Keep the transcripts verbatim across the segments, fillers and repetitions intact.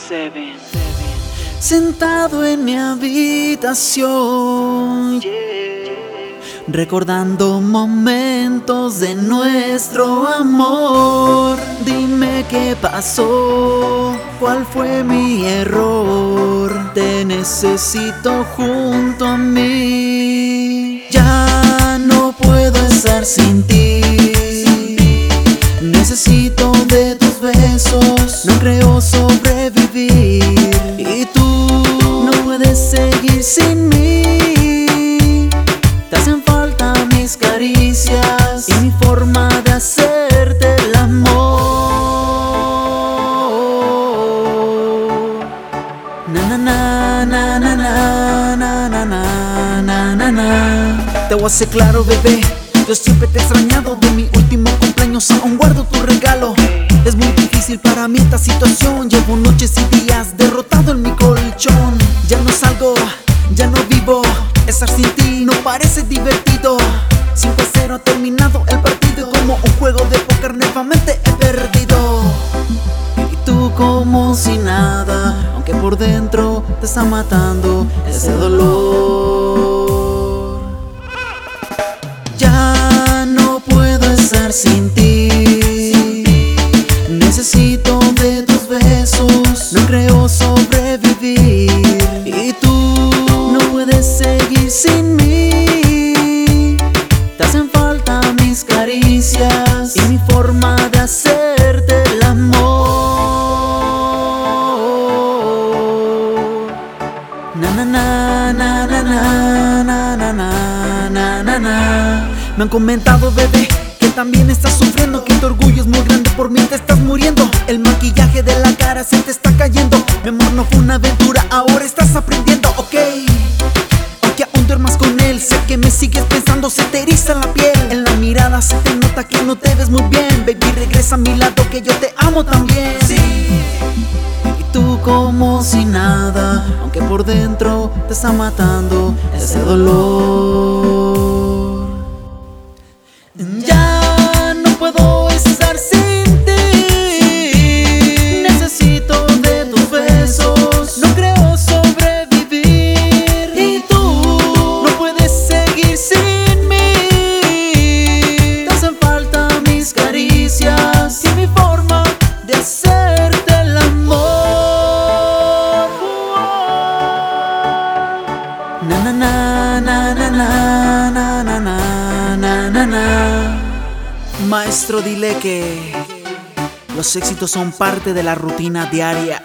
Seven. Sentado en mi habitación, recordando momentos de nuestro amor. Dime qué pasó, cuál fue mi error. Te necesito junto a mí. Ya no puedo estar sin ti. Necesito de tus besos, no creo sobrevivir. Y tú no puedes seguir sin mí. Te hacen falta mis caricias y mi forma de hacerte el amor. Na na na na na na na na na na na na. Te voy a hacer claro, bebé, yo siempre te he extrañado. De mi último cumpleaños aún guardo tu regalo. Es muy difícil para mí esta situación. Llevo noches y días derrotado en mi colchón. Ya no salgo, ya no vivo. Estar sin ti no parece divertido. cinco a cero ha terminado el partido. Como un juego de póker nuevamente he perdido. Y tú como si nada, aunque por dentro te está matando ese dolor. Ya no puedo estar sin ti. Necesito de tus besos, no creo sobrevivir. Y tú no puedes seguir sin mí. Te hacen falta mis caricias y mi forma de hacerte el amor. Na na na na na na na na na na na na. Me han comentado, bebé, que también estás sufriendo, que tu orgullo es muy grande, por mí te estás muriendo. El maquillaje de la cara se te está cayendo. Mi amor, no fue una aventura, ahora estás aprendiendo, ok. Aunque aún duermas con él, sé que me sigues pensando, se te eriza la piel. En la mirada se te nota que no te ves muy bien. Baby, regresa a mi lado que yo te amo también. Sí. Y tú como si nada, aunque por dentro te está matando ese dolor. Ya no puedo estar sin ti. Necesito de tus besos, no creo sobrevivir. Y tú no puedes seguir sin mí. Te hacen falta mis caricias y mi forma de hacerte el amor. Na na na na na na na na na na na. Maestro, dile que los éxitos son parte de la rutina diaria.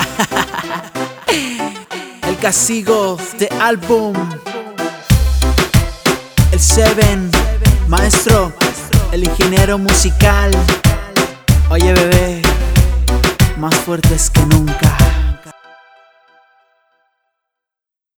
El castigo de álbum, el Seven, maestro, el ingeniero musical. Oye, bebé, más fuerte es